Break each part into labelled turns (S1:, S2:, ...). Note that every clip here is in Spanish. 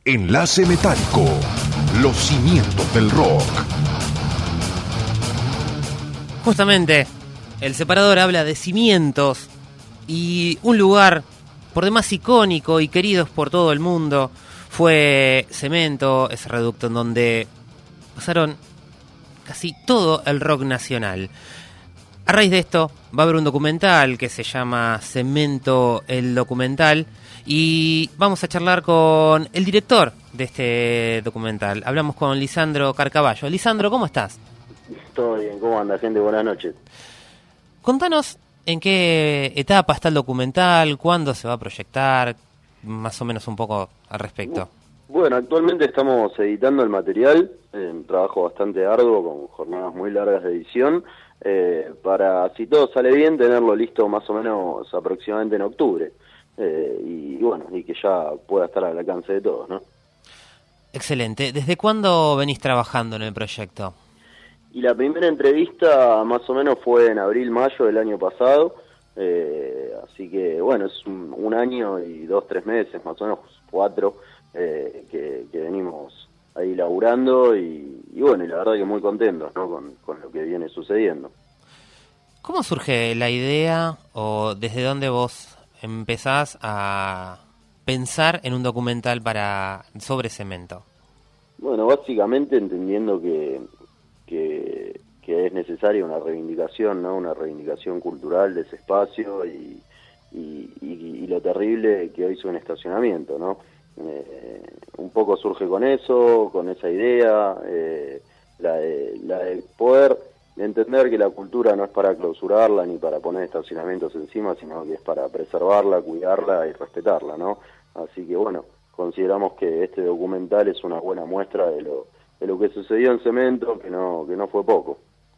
S1: Enlace Metálico, los cimientos del rock.
S2: Justamente, el separador habla de cimientos y un lugar por demás icónico y queridos por todo el mundo fue Cemento, ese reducto en donde pasaron casi todo el rock nacional. A raíz de esto va a haber un documental que se llama Cemento el documental y vamos a charlar con el director de este documental. Hablamos con Lisandro Carcaballo. Lisandro, ¿cómo estás?
S3: Todo bien, ¿cómo anda, gente? Buenas noches.
S2: Contanos en qué etapa está el documental, cuándo se va a proyectar, más o menos un poco al respecto.
S3: Bueno, actualmente estamos editando el material, un trabajo bastante arduo, con jornadas muy largas de edición, para, si todo sale bien, tenerlo listo más o menos aproximadamente en octubre. Y bueno, y que ya pueda estar al alcance de todos, ¿no?
S2: Excelente. ¿Desde cuándo venís trabajando en el proyecto?
S3: Y la primera entrevista más o menos fue en abril-mayo del año pasado, así que bueno, es un año y 2-3 meses, más o menos 4, que venimos ahí laburando y bueno, y la verdad que muy contentos, ¿no? con lo que viene sucediendo.
S2: ¿Cómo surge la idea o desde dónde vos empezás a pensar en un documental sobre Cemento?
S3: Bueno, básicamente entendiendo que es necesaria una reivindicación, ¿no? Una reivindicación cultural de ese espacio y lo terrible que hoy es un estacionamiento, ¿no? Un poco surge con eso, con esa idea, la de poder entender que la cultura no es para clausurarla ni para poner estacionamientos encima, sino que es para preservarla, cuidarla y respetarla, ¿no? Así que bueno, consideramos que este documental es una buena muestra de lo que sucedió en Cemento, que no fue poco.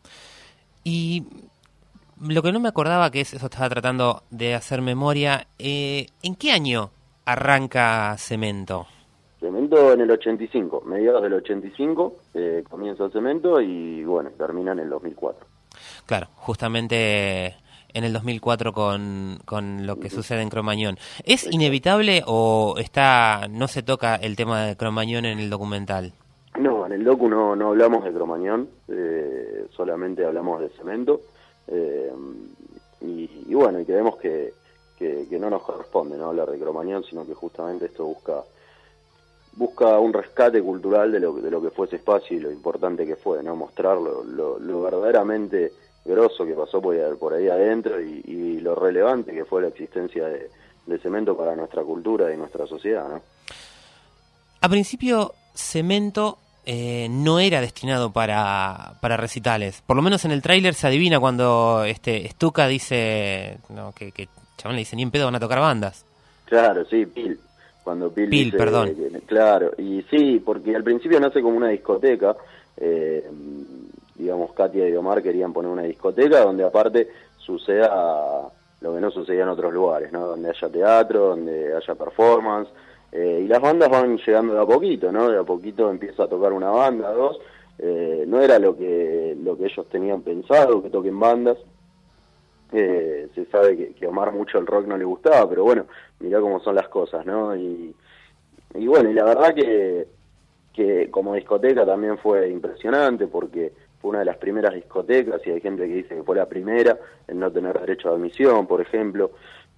S2: Y lo que no me acordaba, que es eso, estaba tratando de hacer memoria, ¿en qué año arranca Cemento?
S3: Cemento en el 85, mediados del 85, comienza Cemento y bueno, termina en el 2004.
S2: Claro, justamente en el 2004 con lo que sucede en Cromañón. ¿Es inevitable o no se toca el tema de Cromañón en el documental?
S3: No, en el docu no hablamos de Cromañón, solamente hablamos de Cemento, y bueno, y creemos que no nos corresponde, ¿no?, hablar de Cromañón, sino que justamente esto busca un rescate cultural de lo que fue ese espacio y lo importante que fue, ¿no?, mostrar lo verdaderamente grosso que pasó por ahí adentro y lo relevante que fue la existencia de Cemento para nuestra cultura y nuestra sociedad, ¿no?
S2: A principio, Cemento no era destinado para recitales. Por lo menos en el tráiler se adivina cuando Stuka dice, no, que chabón le dice, ni en pedo van a tocar bandas.
S3: Claro, sí, Pil. Cuando Pil dice,
S2: perdón.
S3: Claro, y sí, porque al principio nace como una discoteca, digamos, Katia y Omar querían poner una discoteca donde aparte suceda lo que no sucedía en otros lugares, ¿no? Donde haya teatro, donde haya performance, y las bandas van llegando de a poquito, ¿no? De a poquito empieza a tocar una banda, dos, no era lo que ellos tenían pensado, que toquen bandas. Se sabe que a Omar mucho el rock no le gustaba, pero bueno, mirá cómo son las cosas, ¿no? Y bueno, y la verdad que como discoteca también fue impresionante, porque fue una de las primeras discotecas, y hay gente que dice que fue la primera en no tener derecho a admisión, por ejemplo.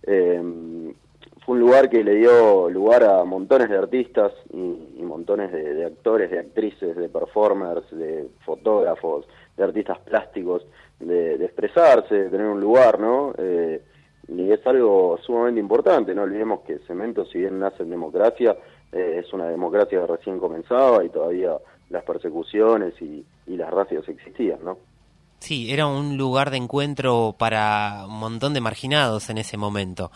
S3: Fue un lugar que le dio lugar a montones de artistas y montones de actores, de actrices, de performers, de fotógrafos, de artistas plásticos, de expresarse, de tener un lugar, ¿no? Y es algo sumamente importante, no olvidemos que Cemento, si bien nace en democracia, es una democracia que recién comenzaba y todavía las persecuciones y las racias existían, ¿no?
S2: Sí, era un lugar de encuentro para un montón de marginados en ese momento.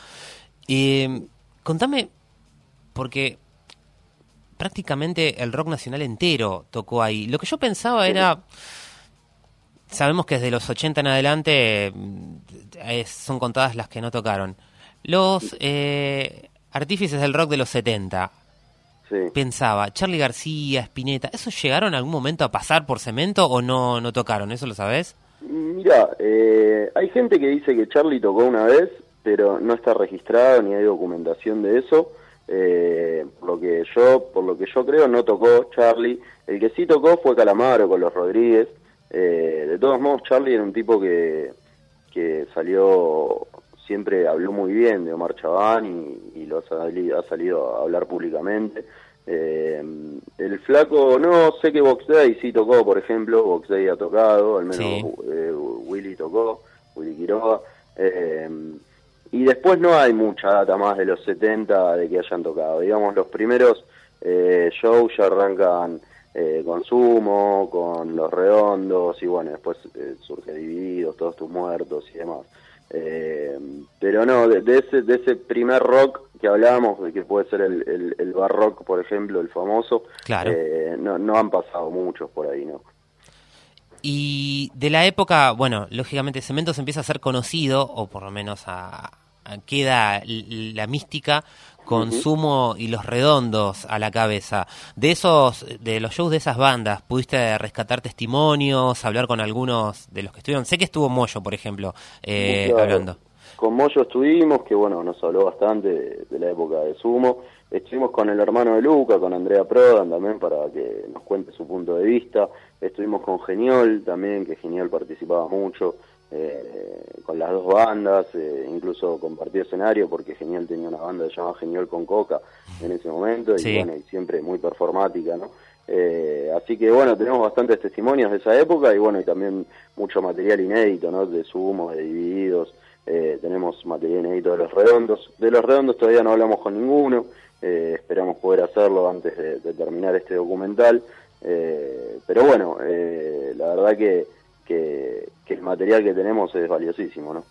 S2: Contame, porque prácticamente el rock nacional entero tocó ahí. Lo que yo pensaba era, sabemos que desde los 80 en adelante son contadas las que no tocaron. Los artífices del rock de los 70, sí. Pensaba, Charly García, Spinetta, ¿esos llegaron en algún momento a pasar por Cemento o no tocaron? ¿Eso lo sabés?
S3: Mira, hay gente que dice que Charly tocó una vez, pero no está registrado ni hay documentación de eso. Por lo que yo creo, no tocó Charlie. El que sí tocó fue Calamaro con los Rodríguez. De todos modos, Charlie era un tipo que salió, siempre habló muy bien de Omar Chabán y ha salido a hablar públicamente. El flaco, no sé que Box Day sí tocó, por ejemplo. Box Day ha tocado, al menos
S2: Sí.
S3: Willy tocó, Willy Quiroga. Y después no hay mucha data más de los 70 de que hayan tocado. Digamos, los primeros shows ya arrancan con Sumo, con Los Redondos, y bueno, después surge Divididos, Todos Tus Muertos y demás. Pero no, de ese primer rock que hablábamos, de que puede ser el bar rock, por ejemplo, el famoso,
S2: Claro.
S3: no han pasado muchos por ahí, ¿no?
S2: Y de la época, bueno, lógicamente Cemento se empieza a ser conocido, o por lo menos queda la mística con Sumo y Los Redondos a la cabeza. De los shows de esas bandas, ¿pudiste rescatar testimonios, hablar con algunos de los que estuvieron? Sé que estuvo Moyo, por ejemplo,
S3: Claro.
S2: hablando.
S3: Con Moyo estuvimos, que bueno, nos habló bastante de la época de Sumo. Estuvimos con el hermano de Luca, con Andrea Prodan también, para que nos cuente su punto de vista. Estuvimos con Geniol también, que Geniol participaba mucho con las dos bandas, incluso compartió escenario, porque Geniol tenía una banda que se llamaba Geniol con Coca en ese momento,
S2: Sí.
S3: y bueno, y siempre muy performática, ¿no? Así que bueno, tenemos bastantes testimonios de esa época, y bueno, y también mucho material inédito, ¿no? De Sumo, de Divididos. Tenemos material inédito de Los Redondos. De Los Redondos todavía no hablamos con ninguno. Esperamos poder hacerlo antes de terminar este documental. Pero bueno, la verdad que el material que tenemos es valiosísimo, ¿no?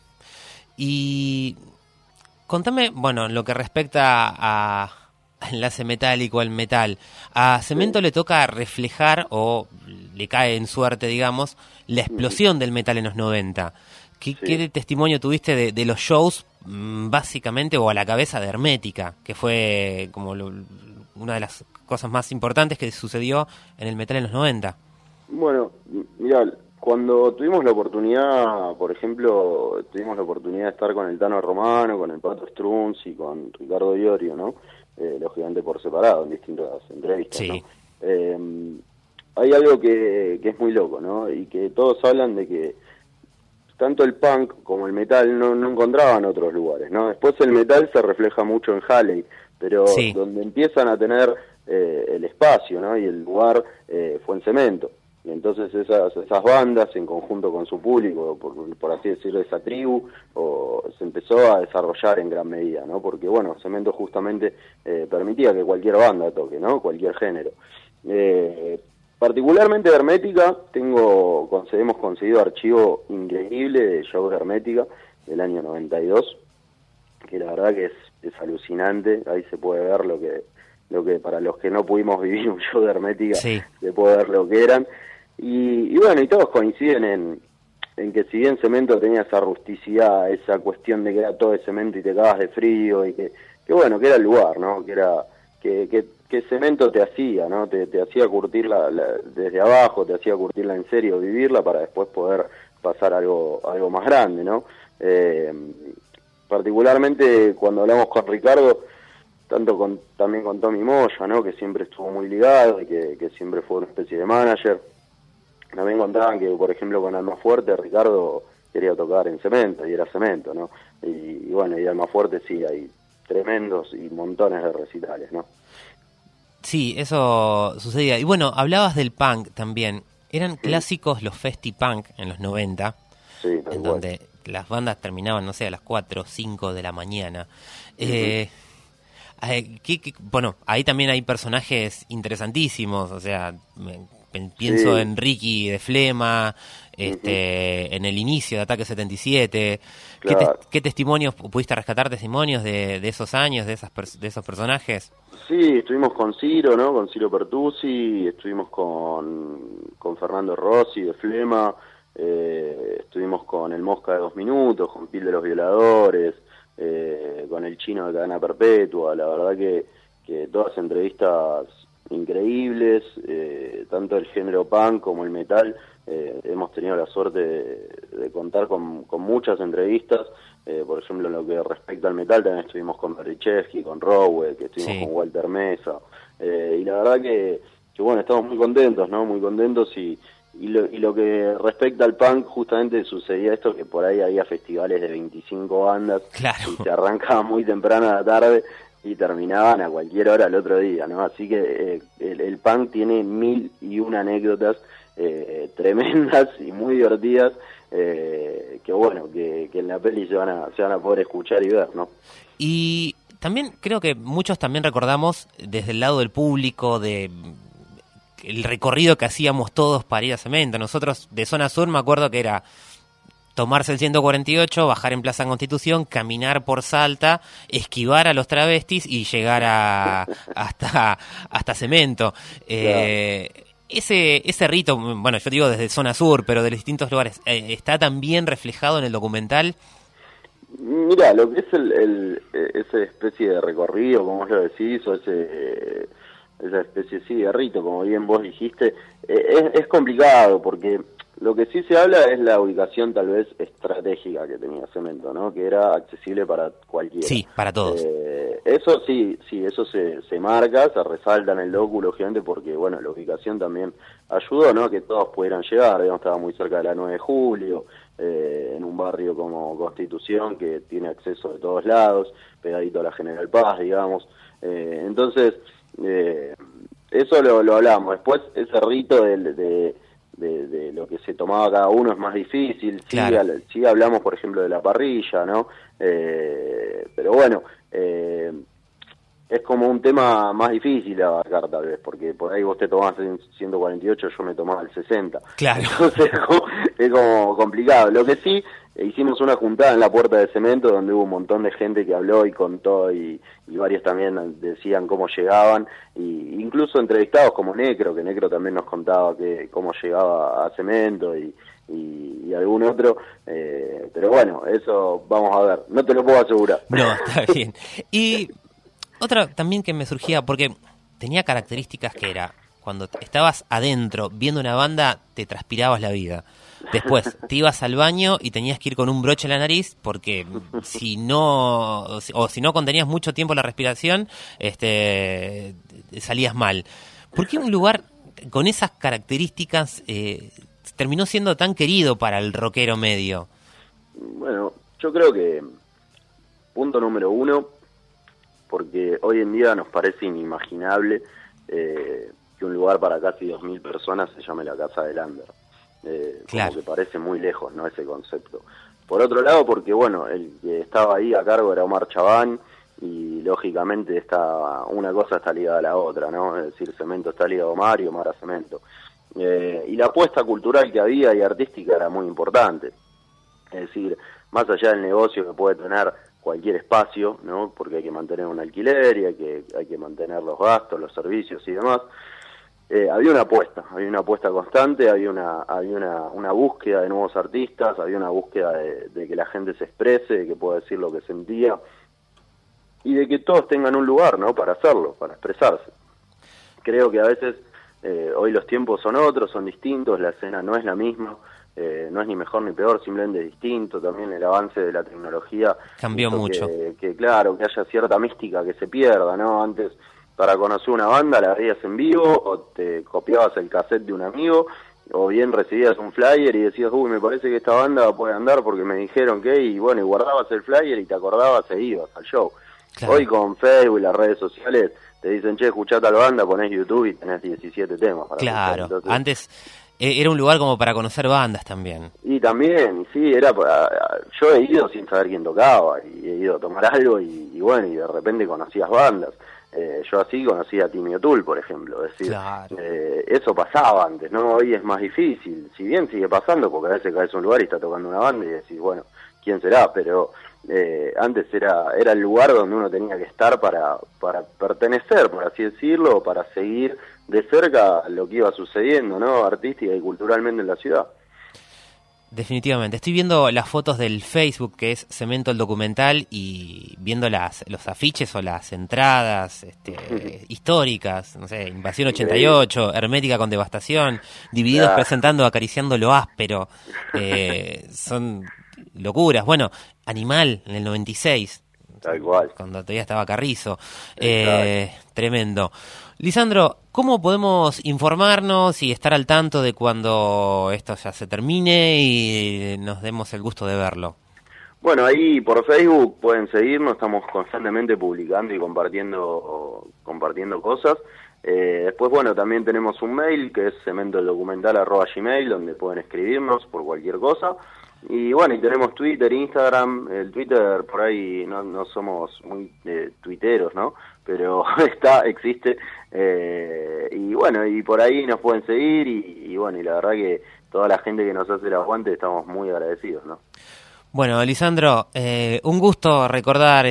S2: Y contame, bueno, lo que respecta a enlace metálico, al metal, a Cemento le toca reflejar, o le cae en suerte, digamos, la explosión del metal en los 90. ¿Qué testimonio tuviste de los shows, básicamente, o a la cabeza de Hermética, que fue como una de las cosas más importantes que sucedió en el metal en los 90?
S3: Bueno, mirá, cuando tuvimos la oportunidad, por ejemplo, tuvimos la oportunidad de estar con el Tano Romano, con el Pato Strunz y con Ricardo Iorio, ¿no? Lógicamente por separado, en distintas entrevistas,
S2: Sí.
S3: ¿no? Hay algo que es muy loco, ¿no? Y que todos hablan de que tanto el punk como el metal no encontraban otros lugares, ¿no? Después el metal se refleja mucho en Halley, pero
S2: Sí.
S3: donde empiezan a tener el espacio, ¿no? Y el lugar fue en Cemento. Y entonces esas bandas, en conjunto con su público, por así decirlo, esa tribu, se empezó a desarrollar en gran medida, ¿no? Porque, bueno, Cemento justamente permitía que cualquier banda toque, ¿no? Cualquier género. Particularmente de Hermética, hemos conseguido archivo increíble de show de Hermética del año 92, que la verdad que es alucinante. Ahí se puede ver lo que para los que no pudimos vivir un show de Hermética,
S2: Sí.
S3: se puede ver lo que eran. Y bueno, y todos coinciden en que si bien Cemento tenía esa rusticidad, esa cuestión de que era todo de cemento y te cagas de frío, y que bueno, que era el lugar, ¿no? Que Cemento te hacía, ¿no? Te hacía curtirla desde abajo, te hacía curtirla en serio, vivirla, para después poder pasar algo más grande, ¿no? Particularmente cuando hablamos con Ricardo, también con Tommy Moya, ¿no? Que siempre estuvo muy ligado y que siempre fue una especie de manager. También contaban que, por ejemplo, con Almafuerte, Ricardo quería tocar en Cemento, y era Cemento, ¿no? Y bueno, y Almafuerte sí, hay tremendos y montones de recitales, ¿no?
S2: Sí, eso sucedía. Y bueno, hablabas del punk también. Eran clásicos los festi-punk en los 90,
S3: Sí, tal
S2: en
S3: cual.
S2: donde las bandas terminaban, no sé, a las 4 o 5 de la mañana. Bueno, ahí también hay personajes interesantísimos, o sea, pienso
S3: Sí.
S2: en Ricky de Flema, en el inicio de Ataque 77.
S3: Claro.
S2: ¿Qué testimonios, pudiste rescatar testimonios de esos años, de esos personajes?
S3: Sí, estuvimos con Ciro, ¿no? Con Ciro Pertusi, estuvimos con Fernando Rossi de Flema, estuvimos con el Mosca de 2 Minutos, con Pil de los Violadores, con el Chino de Cadena Perpetua. La verdad que todas entrevistas increíbles, tanto el género punk como el metal. Hemos tenido la suerte de contar con muchas entrevistas Por ejemplo, en lo que respecta al metal, también estuvimos con Barichevsky, con Rowe, que estuvimos con Walter Mesa. Y la verdad que bueno, estamos muy contentos, ¿no? Muy contentos y lo que respecta al punk, justamente sucedía esto, que por ahí había festivales de 25 bandas,
S2: claro,
S3: y se arrancaba muy temprano a la tarde y terminaban a cualquier hora el otro día, ¿no? Así que el punk tiene 1001 anécdotas tremendas y muy divertidas, que bueno, que en la peli se van a poder escuchar y ver, ¿no?
S2: Y también creo que muchos también recordamos desde el lado del público el recorrido que hacíamos todos para ir a Cemento. Nosotros de Zona Sur me acuerdo que era tomarse el 148, bajar en Plaza Constitución, caminar por Salta, esquivar a los travestis y llegar hasta Cemento. Ese rito, bueno, yo digo desde Zona Sur, pero de los distintos lugares, ¿está también reflejado en el documental?
S3: Mira, lo que es esa especie de recorrido, como vos lo decís, o esa especie de rito, como bien vos dijiste, es complicado, porque lo que sí se habla es la ubicación tal vez estratégica que tenía Cemento, ¿no? Que era accesible para cualquiera.
S2: Sí, para todos.
S3: Eso sí, eso se marca, se resalta en el docu, lógicamente, porque bueno, la ubicación también ayudó, ¿no? Que todos pudieran llegar, digamos, estaba muy cerca de la 9 de julio, en un barrio como Constitución, que tiene acceso de todos lados, pegadito a la General Paz, digamos. Entonces, eso lo hablamos. Después, ese rito de lo que se tomaba cada uno es más difícil.
S2: Claro.
S3: Sí hablamos, por ejemplo, de la parrilla, ¿no? Pero bueno, es como un tema más difícil de abarcar tal vez, porque por ahí vos te tomás el 148, yo me tomaba el 60.
S2: Claro.
S3: Entonces es como complicado. Lo que sí, hicimos una juntada en la Puerta de Cemento donde hubo un montón de gente que habló y contó, y varios también decían cómo llegaban, y incluso entrevistados como Necro, que Necro también nos contaba cómo llegaba a Cemento y algún otro, pero bueno, eso vamos a ver, no te lo puedo asegurar.
S2: No, está bien. Y otra también que me surgía, porque tenía características que era, cuando estabas adentro viendo una banda, te transpirabas la vida. Después te ibas al baño y tenías que ir con un broche en la nariz, porque si no contenías mucho tiempo la respiración, salías mal. ¿Por qué un lugar con esas características terminó siendo tan querido para el rockero medio?
S3: Bueno, yo creo que punto número 1, porque hoy en día nos parece inimaginable que un lugar para casi 2.000 personas se llame la Casa del Under.
S2: Claro.
S3: Como que parece muy lejos, ¿no?, ese concepto. Por otro lado, porque bueno, el que estaba ahí a cargo era Omar Chabán, y lógicamente una cosa está ligada a la otra, ¿no? Es decir, Cemento está ligado a Omar y Omar a Cemento. Y la apuesta cultural que había y artística era muy importante. Es decir, más allá del negocio que puede tener cualquier espacio, ¿no? Porque hay que mantener un alquiler y hay que mantener los gastos, los servicios y demás. Había una apuesta constante, había una búsqueda de nuevos artistas, había una búsqueda de que la gente se exprese, de que pueda decir lo que sentía y de que todos tengan un lugar, ¿no?, para hacerlo, para expresarse. Creo que a veces hoy los tiempos son otros, son distintos, la escena no es la misma, no es ni mejor ni peor, simplemente distinto. También el avance de la tecnología
S2: cambió mucho.
S3: Que claro, que haya cierta mística que se pierda, ¿no? Antes, para conocer una banda la veías en vivo, o te copiabas el cassette de un amigo, o bien recibías un flyer y decías, uy, me parece que esta banda puede andar porque me dijeron que, y bueno, y guardabas el flyer y te acordabas e ibas al show. Claro. Hoy con Facebook y las redes sociales te dicen, che, escuchá tal banda, ponés YouTube y tenés 17 temas.
S2: Claro, entonces, antes era un lugar como para conocer bandas también.
S3: Y también, sí, yo he ido sin saber quién tocaba, y he ido a tomar algo y bueno, y de repente conocías bandas. Yo así conocí a Timmy O'Toole, por ejemplo. Es decir,
S2: claro.
S3: Eso pasaba antes, ¿no? Hoy es más difícil, si bien sigue pasando, porque a veces caes a un lugar y está tocando una banda y decís, bueno, ¿quién será? Pero antes era el lugar donde uno tenía que estar para pertenecer, por así decirlo, para seguir de cerca lo que iba sucediendo, ¿no?, artística y culturalmente en la ciudad.
S2: Definitivamente. Estoy viendo las fotos del Facebook, que es Cemento el Documental, y viendo los afiches o las entradas históricas, no sé, Invasión 88, Hermética con Devastación, Divididos presentando Acariciando lo Áspero, son locuras. Bueno, Animal en el 96.
S3: Tal cual.
S2: Cuando todavía estaba Carrizo. Tremendo. Lisandro, ¿cómo podemos informarnos y estar al tanto de cuando esto ya se termine y nos demos el gusto de verlo?
S3: Bueno, ahí por Facebook pueden seguirnos, estamos constantemente publicando y compartiendo cosas. Después, bueno, también tenemos un mail que es cementoeldocumental@gmail, donde pueden escribirnos por cualquier cosa. Y bueno, y tenemos Twitter, Instagram. El Twitter por ahí no somos muy tuiteros, ¿no? Pero existe. Y bueno, y por ahí nos pueden seguir y bueno, y la verdad que toda la gente que nos hace el aguante estamos muy agradecidos, ¿no?
S2: Bueno, Lisandro, un gusto recordar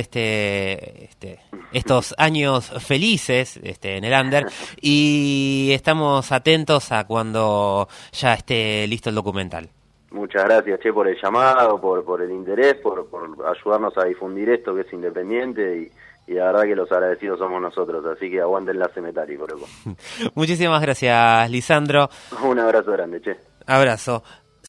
S2: estos años felices en el Under y estamos atentos a cuando ya esté listo el documental.
S3: Muchas gracias, Che, por el llamado, por el interés, por ayudarnos a difundir esto que es independiente y la verdad que los agradecidos somos nosotros, así que aguanten la Metálico, loco.
S2: Muchísimas gracias, Lisandro.
S3: Un abrazo grande, Che.
S2: Abrazo.